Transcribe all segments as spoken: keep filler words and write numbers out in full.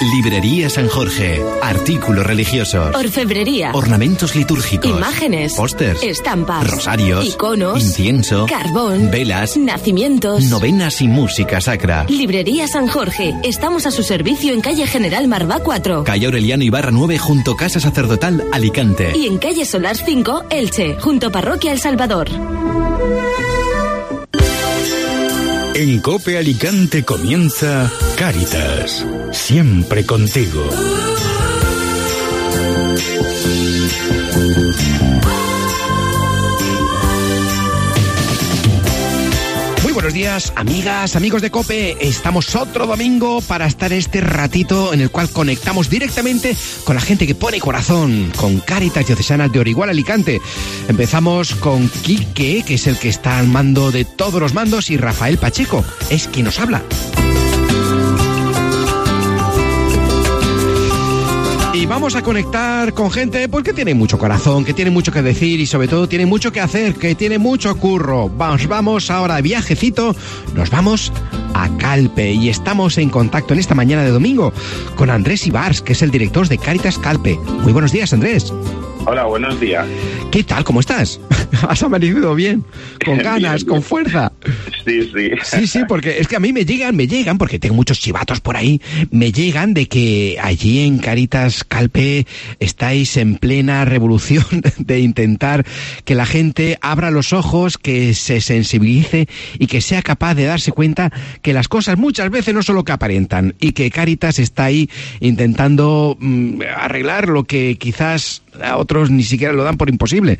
Librería San Jorge. Artículos religiosos. Orfebrería. Ornamentos litúrgicos. Imágenes. Pósters. Estampas. Rosarios. Iconos. Incienso. Carbón. Velas. Nacimientos. Novenas y música sacra. Librería San Jorge. Estamos a su servicio en calle General Marvá cuatro. Calle Aureliano Ibarra nueve junto Casa Sacerdotal, Alicante. Y en calle Solar cinco, Elche, junto Parroquia El Salvador. En COPE Alicante comienza Cáritas, siempre contigo. Muy buenos días, amigas, amigos de COPE. Estamos otro domingo para estar este ratito en el cual conectamos directamente con la gente que pone corazón, con Cáritas Diocesanas de Orihuela, Alicante. Empezamos con Quique, que es el que está al mando de todos los mandos, y Rafael Pacheco es quien nos habla. Y vamos a conectar con gente pues, que tiene mucho corazón, que tiene mucho que decir y sobre todo tiene mucho que hacer, que tiene mucho curro. Vamos, vamos ahora de viajecito, nos vamos a Calpe y estamos en contacto en esta mañana de domingo con Andrés Ibars, que es el director de Cáritas Calpe. Muy buenos días, Andrés. Hola, buenos días. ¿Qué tal? ¿Cómo estás? ¿Has amanecido bien? ¿Con ganas? Bien, ¿con fuerza? Sí, sí. Sí, sí, porque es que a mí me llegan, me llegan, porque tengo muchos chivatos por ahí, me llegan de que allí en Cáritas Calpe estáis en plena revolución de intentar que la gente abra los ojos, que se sensibilice y que sea capaz de darse cuenta que las cosas muchas veces no son lo que aparentan y que Cáritas está ahí intentando mmm, arreglar lo que quizás a otros ni siquiera lo dan por imposible.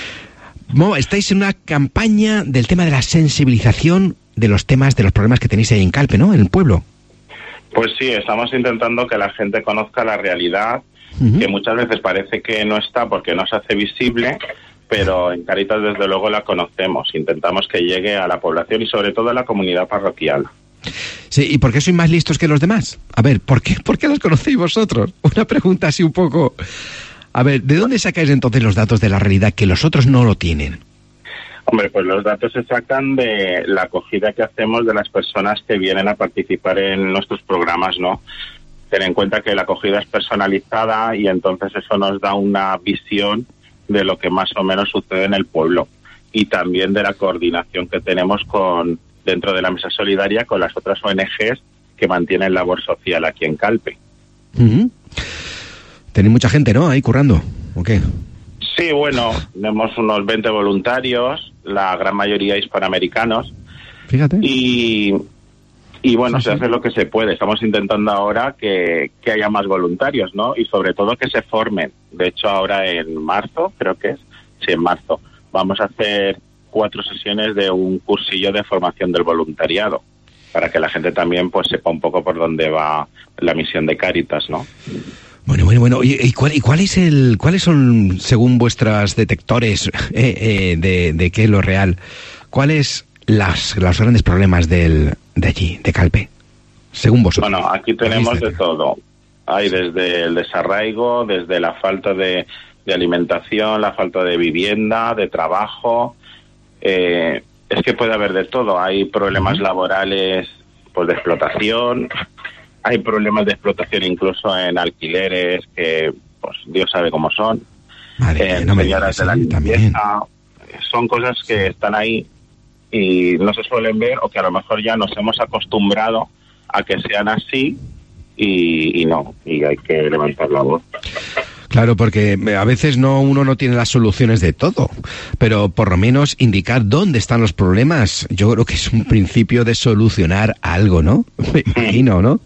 No, estáis en una campaña del tema de la sensibilización de los temas, de los problemas que tenéis ahí en Calpe, ¿no? En el pueblo. Pues sí, estamos intentando que la gente conozca la realidad, uh-huh. que muchas veces parece que no está porque no se hace visible, pero en Cáritas desde luego la conocemos. Intentamos que llegue a la población y sobre todo a la comunidad parroquial. Sí, ¿y por qué sois más listos que los demás? A ver, ¿por qué, por qué los conocéis vosotros? Una pregunta así un poco... A ver, ¿de dónde sacáis entonces los datos de la realidad que los otros no lo tienen? Hombre, pues los datos se sacan de la acogida que hacemos de las personas que vienen a participar en nuestros programas, ¿no? Ten en cuenta que la acogida es personalizada y entonces eso nos da una visión de lo que más o menos sucede en el pueblo y también de la coordinación que tenemos con dentro de la Mesa Solidaria con las otras O N Ges que mantienen labor social aquí en Calpe. Uh-huh. Tenéis mucha gente, ¿no? Ahí currando, ¿o qué? Sí, bueno, tenemos unos veinte voluntarios, la gran mayoría hispanoamericanos. Fíjate. Y, y bueno, sí, se sí. hace lo que se puede. Estamos intentando ahora que, que haya más voluntarios, ¿no? Y sobre todo que se formen. De hecho, ahora en marzo, creo que es, sí, en marzo, vamos a hacer cuatro sesiones de un cursillo de formación del voluntariado, para que la gente también pues sepa un poco por dónde va la misión de Cáritas, ¿no? Bueno, bueno, bueno. ¿Y, y, cuál, y cuál es el, cuáles son, según vuestros detectores eh, eh, de, de qué es lo real, cuáles las los grandes problemas del de allí, de Calpe, según vosotros? Bueno, aquí tenemos de todo. Hay desde el desarraigo, desde la falta de, de alimentación, la falta de vivienda, de trabajo. Eh, es que puede haber de todo. Hay problemas laborales, pues de explotación. Hay problemas de explotación incluso en alquileres que, pues, Dios sabe cómo son. Madre, en no me señoras digas, de la sí, limpieza. Son cosas que están ahí y no se suelen ver o que a lo mejor ya nos hemos acostumbrado a que sean así y, y no, y hay que levantar la voz. Claro, porque a veces no uno no tiene las soluciones de todo, pero por lo menos indicar dónde están los problemas, yo creo que es un principio de solucionar algo, ¿no? Me imagino, ¿no?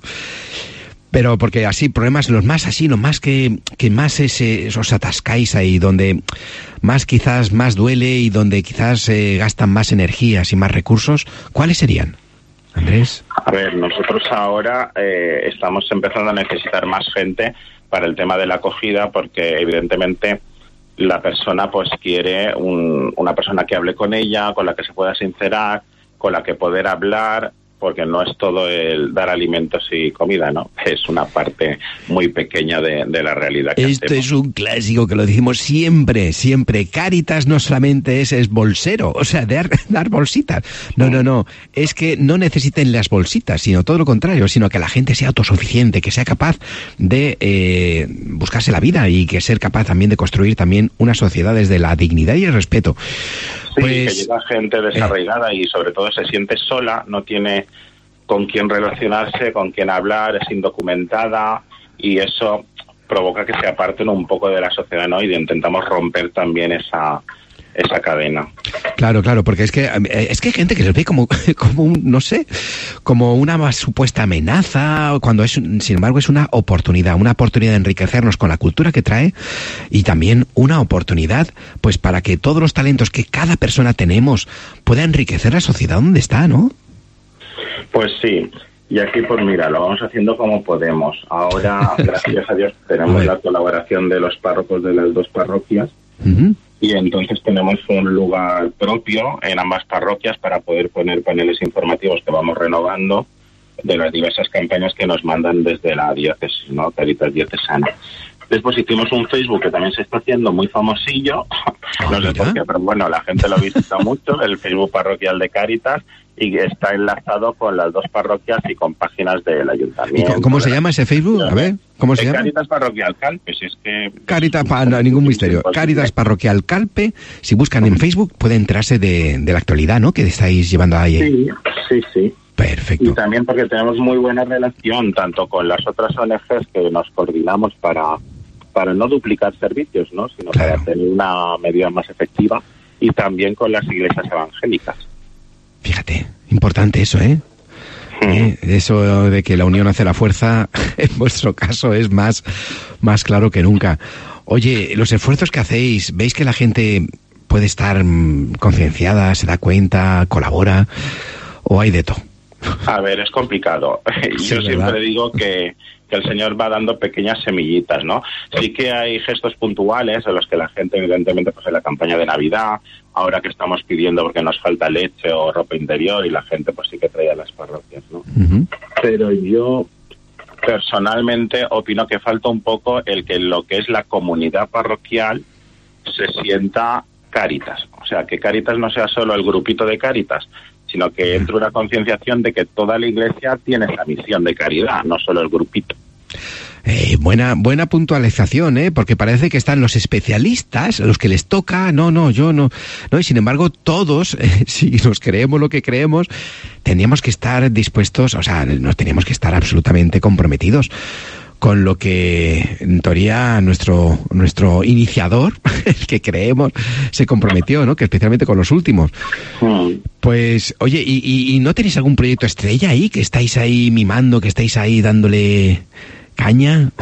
Pero porque así, problemas, los más así, los más que, que más ese, os atascáis ahí, donde más quizás más duele y donde quizás eh, gastan más energías y más recursos, ¿cuáles serían, Andrés? A ver, nosotros ahora eh, estamos empezando a necesitar más gente para el tema de la acogida, porque evidentemente la persona pues quiere un, una persona que hable con ella, con la que se pueda sincerar, con la que poder hablar porque no es todo el dar alimentos y comida, ¿no? Es una parte muy pequeña de, de la realidad que Esto hacemos. es un clásico que lo decimos siempre, siempre. Cáritas no solamente es, es bolsero, o sea, dar, dar bolsitas. No, no, no. Es que no necesiten las bolsitas, sino todo lo contrario, sino que la gente sea autosuficiente, que sea capaz de eh, buscarse la vida y que ser capaz también de construir también una sociedad desde la dignidad y el respeto. Sí, Pues, que llega gente desarraigada y sobre todo se siente sola, no tiene con quién relacionarse, con quién hablar, es indocumentada y eso provoca que se aparten un poco de la sociedad, ¿no? Y intentamos romper también esa esa cadena. Claro, claro, porque es que es que hay gente que les ve como, como un, no sé, como una más supuesta amenaza, cuando es, sin embargo, es una oportunidad, una oportunidad de enriquecernos con la cultura que trae y también una oportunidad, pues, para que todos los talentos que cada persona tenemos pueda enriquecer la sociedad donde está, ¿no? Pues sí. Y aquí, pues mira, lo vamos haciendo como podemos. Ahora, gracias a Dios, tenemos la colaboración de los párrocos de las dos parroquias. Uh-huh. Y entonces tenemos un lugar propio en ambas parroquias para poder poner paneles informativos que vamos renovando de las diversas campañas que nos mandan desde la diócesis, ¿no? Caritas Diocesana. Después hicimos un Facebook que también se está haciendo muy famosillo, no sé por qué, pero bueno, la gente lo visita mucho, el Facebook parroquial de Cáritas, y está enlazado con las dos parroquias y con páginas del ayuntamiento. ¿Y cómo se llama ese Facebook? A ver, ¿cómo se llama? Cáritas Parroquial Calpe, si es que... Cáritas, no, ningún misterio. Cáritas Parroquial Calpe, si buscan en Facebook pueden enterarse de, de la actualidad, ¿no?, que estáis llevando ahí. Sí, sí, sí. Perfecto. Y también porque tenemos muy buena relación, tanto con las otras O N Ges que nos coordinamos para, para no duplicar servicios, ¿no?, sino claro, para tener una medida más efectiva, y también con las iglesias evangélicas. Fíjate, importante eso, ¿eh? ¿Eh? Eso de que la unión hace la fuerza, en vuestro caso es más, más claro que nunca. Oye, los esfuerzos que hacéis, ¿veis que la gente puede estar mmm, concienciada, se da cuenta, colabora, o hay de todo? A ver, es complicado. Sí, Yo ¿verdad? siempre digo que, que el Señor va dando pequeñas semillitas, ¿no? Sí que hay gestos puntuales en los que la gente, evidentemente, pues en la campaña de Navidad, ahora que estamos pidiendo porque nos falta leche o ropa interior, y la gente pues sí que trae a las parroquias, ¿no? Uh-huh. Pero yo personalmente opino que falta un poco el que lo que es la comunidad parroquial se sienta Cáritas. O sea, que Cáritas no sea solo el grupito de Cáritas, sino que entre una concienciación de que toda la iglesia tiene esa misión de caridad, no solo el grupito. Eh, buena buena puntualización, ¿eh? Porque parece que están los especialistas, los que les toca, no, no, yo no, no, y sin embargo todos, eh, si nos creemos lo que creemos, tendríamos que estar dispuestos, o sea, nos teníamos que estar absolutamente comprometidos con lo que en teoría nuestro nuestro iniciador, el que creemos, se comprometió, ¿no? Que especialmente con los últimos. Mm. Pues, oye, ¿y, y, ¿y no tenéis algún proyecto estrella ahí, que estáis ahí mimando, que estáis ahí dándole caña?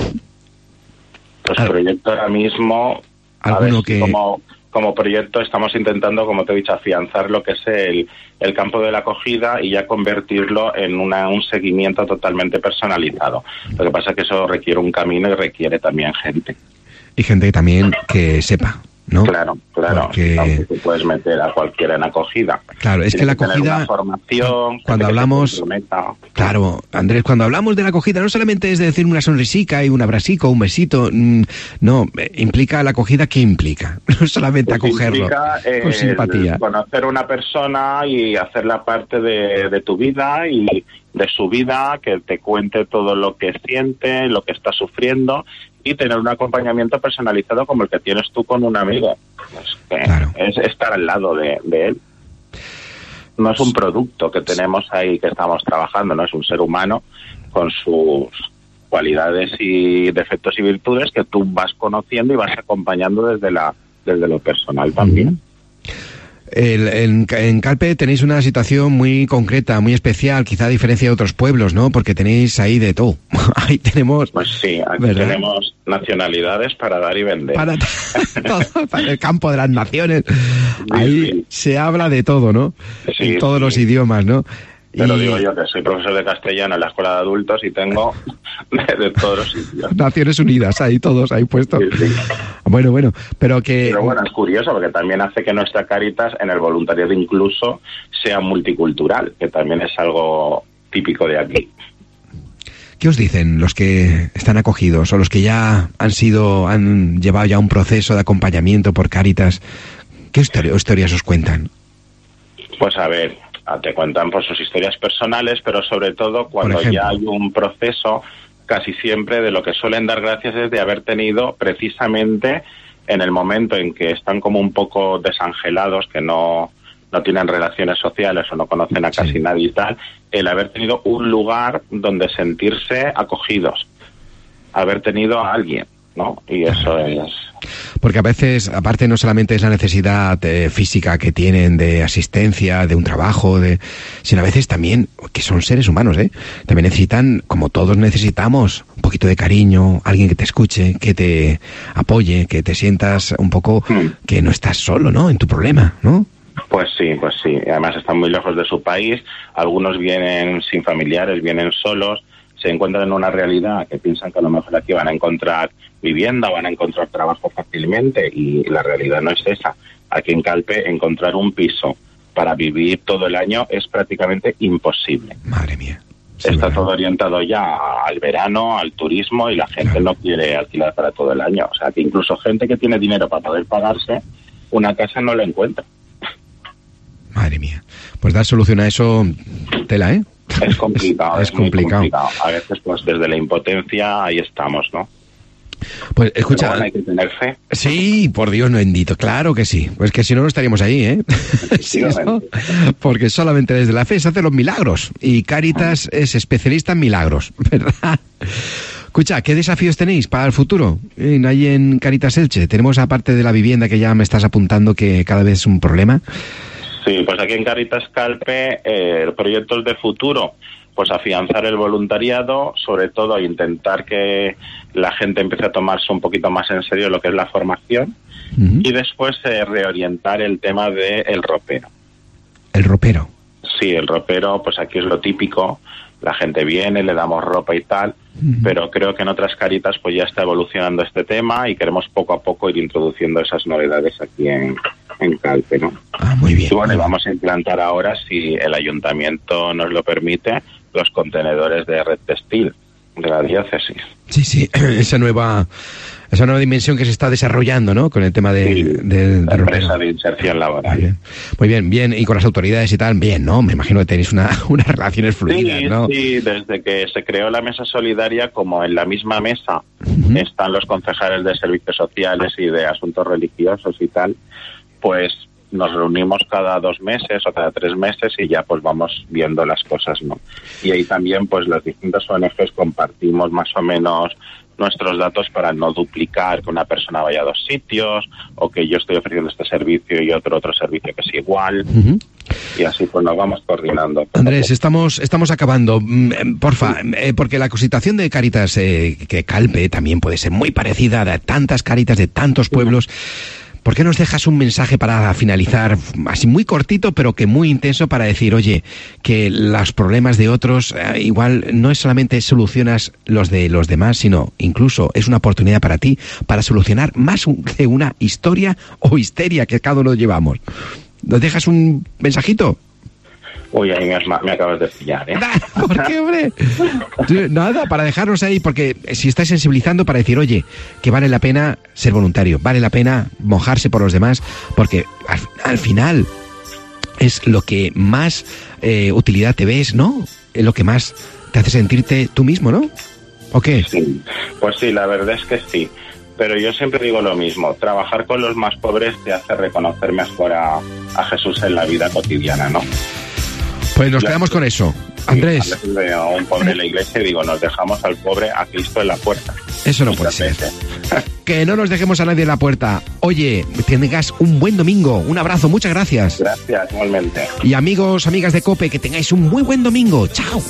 Pues el proyecto ahora mismo, ¿alguno ver, que...? Como, como proyecto estamos intentando, como te he dicho, afianzar lo que es el, el campo de la acogida y ya convertirlo en una, un seguimiento totalmente personalizado. Lo que pasa es que eso requiere un camino y requiere también gente. Y gente también que sepa, ¿no? Claro, claro. Porque... Tampoco puedes meter a cualquiera en acogida. Claro, es Tienes que la que tener acogida... una formación, cuando hablamos... Claro, Andrés, cuando hablamos de la acogida no solamente es de decir una sonrisica y un abracico, un besito, no, implica la acogida, ¿qué implica? No solamente pues acogerlo implica, eh, con simpatía. Conocer a una persona y hacerla parte de, de tu vida y de su vida, que te cuente todo lo que siente, lo que está sufriendo, y tener un acompañamiento personalizado como el que tienes tú con un amigo. Es, que claro. es estar al lado de, de él. No es un producto que tenemos ahí que estamos trabajando, no es un ser humano con sus cualidades y defectos y virtudes que tú vas conociendo y vas acompañando desde la desde lo personal también. Uh-huh. El, en, en Calpe tenéis una situación muy concreta, muy especial, quizá a diferencia de otros pueblos, ¿no? Porque tenéis ahí de todo. Ahí tenemos... Pues sí, aquí ¿verdad? Tenemos nacionalidades para dar y vender. Para todo, para el campo de las naciones. Sí, ahí sí. Se habla de todo, ¿no? Sí, en todos sí. los idiomas, ¿no? Te lo digo yo, que soy profesor de castellano en la escuela de adultos y tengo de, de todos los sitios. Naciones Unidas, ahí todos, ahí puestos. Sí, sí. Bueno, bueno, pero que... Pero bueno, es curioso porque también hace que nuestra Cáritas en el voluntariado incluso sea multicultural, que también es algo típico de aquí. ¿Qué os dicen los que están acogidos o los que ya han sido, han llevado ya un proceso de acompañamiento por Cáritas? ¿Qué histori- historias os cuentan? Pues a ver, te cuentan por sus historias personales, pero sobre todo cuando ya hay un proceso, casi siempre de lo que suelen dar gracias es de haber tenido precisamente en el momento en que están como un poco desangelados, que no, no tienen relaciones sociales o no conocen a casi sí. nadie y tal, el haber tenido un lugar donde sentirse acogidos, haber tenido a alguien, ¿no? Y eso es... Porque a veces, aparte, no solamente es la necesidad eh, física que tienen de asistencia, de un trabajo, de, sino a veces también, que son seres humanos, ¿eh? También necesitan, como todos necesitamos, un poquito de cariño, alguien que te escuche, que te apoye, que te sientas un poco que no estás solo, ¿no? En tu problema, ¿no? Pues sí, pues sí. Además están muy lejos de su país, algunos vienen sin familiares, vienen solos, se encuentran en una realidad que piensan que a lo mejor aquí van a encontrar vivienda, van a encontrar trabajo fácilmente, y la realidad no es esa. Aquí en Calpe encontrar un piso para vivir todo el año es prácticamente imposible. Madre mía. Sí, Está bueno. todo orientado ya al verano, al turismo, y la gente claro. no quiere alquilar para todo el año. O sea, que incluso gente que tiene dinero para poder pagarse una casa no la encuentra. Madre mía. Pues dar solución a eso, tela, ¿eh? Es complicado, es, es es muy complicado. complicado. A veces, pues desde la impotencia ahí estamos, ¿no? Pues escucha, bueno, hay que tener fe. Sí, por Dios no bendito, claro que sí. Pues que si no, no estaríamos ahí, ¿eh? Sí, ¿no? Porque solamente desde la fe se hacen los milagros. Y Cáritas es especialista en milagros, ¿verdad? Escucha, ¿qué desafíos tenéis para el futuro en, ahí en Cáritas Elche? Tenemos, aparte de la vivienda que ya me estás apuntando, que cada vez es un problema. Sí, pues aquí en Cáritas Calpe, eh, proyectos de futuro, pues afianzar el voluntariado, sobre todo intentar que la gente empiece a tomarse un poquito más en serio lo que es la formación, uh-huh. y después eh, reorientar el tema del ropero. ¿El ropero? Sí, el ropero, pues aquí es lo típico, la gente viene, le damos ropa y tal, uh-huh. pero creo que en otras Cáritas pues ya está evolucionando este tema y queremos poco a poco ir introduciendo esas novedades aquí en, en Calpe, ¿no? Ah, muy bien. Y bueno, y vamos a implantar ahora, si el ayuntamiento nos lo permite, los contenedores de red textil de la diócesis. Sí, sí, esa nueva esa nueva dimensión que se está desarrollando, ¿no? Con el tema de, sí, de, de la empresa de inserción laboral. Muy bien. Muy bien, bien, y con las autoridades y tal, bien, ¿no? Me imagino que tenéis una, unas relaciones fluidas, sí, ¿no? Sí, desde que se creó la mesa solidaria, como en la misma mesa uh-huh. están los concejales de servicios sociales y de asuntos religiosos y tal, pues nos reunimos cada dos meses o cada tres meses y ya pues vamos viendo las cosas, ¿no? Y ahí también pues las distintas O N Ges compartimos más o menos nuestros datos para no duplicar que una persona vaya a dos sitios o que yo estoy ofreciendo este servicio y otro otro servicio que es igual. Uh-huh. Y así pues nos vamos coordinando. Andrés, estamos estamos acabando. Porfa, eh, porque la situación de Cáritas eh, que Calpe también puede ser muy parecida a tantas Cáritas de tantos pueblos. ¿Por qué nos dejas un mensaje para finalizar, así muy cortito, pero que muy intenso, para decir, oye, que los problemas de otros, eh, igual no es solamente solucionas los de los demás, sino incluso es una oportunidad para ti para solucionar más de una historia o histeria que cada uno llevamos? ¿Nos dejas un mensajito? Uy, ahí me, has, me acabas de pillar, ¿eh? ¿Por qué, hombre? Nada, para dejarnos ahí, porque si estáis sensibilizando para decir, oye, que vale la pena ser voluntario, vale la pena mojarse por los demás, porque al, al final es lo que más eh, utilidad te ves, ¿no? Es lo que más te hace sentirte tú mismo, ¿no? ¿O qué? Sí, pues sí, la verdad es que sí. Pero yo siempre digo lo mismo, trabajar con los más pobres te hace reconocer mejor a, a Jesús en la vida cotidiana, ¿no? Pues nos quedamos con eso. Andrés. Sí, a veces veo a un pobre en la iglesia y digo, nos dejamos al pobre a Cristo en la puerta. Eso no puede ser. Que no nos dejemos a nadie en la puerta. Oye, tengas un buen domingo. Un abrazo, muchas gracias. Gracias, igualmente. Y amigos, amigas de COPE, que tengáis un muy buen domingo. Chao.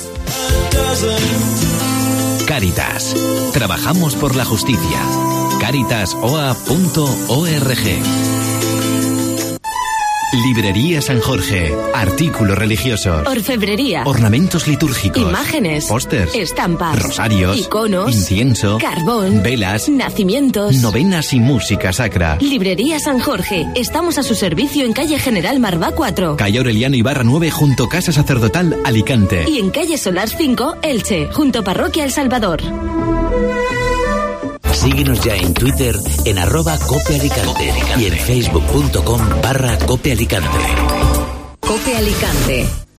Cáritas. Trabajamos por la justicia. cáritas o a punto org. Librería San Jorge. Artículos religiosos. Orfebrería. Ornamentos litúrgicos. Imágenes. Pósters. Estampas. Rosarios. Iconos. Incienso. Carbón. Velas. Nacimientos. Novenas y música sacra. Librería San Jorge. Estamos a su servicio en calle General Marvá cuatro. Calle Aureliano Ibarra nueve junto Casa Sacerdotal, Alicante. Y en calle Solar cinco, Elche, junto Parroquia El Salvador. Síguenos ya en Twitter en arroba Cope Alicante y en facebook punto com barra Cope Alicante. Cope Alicante.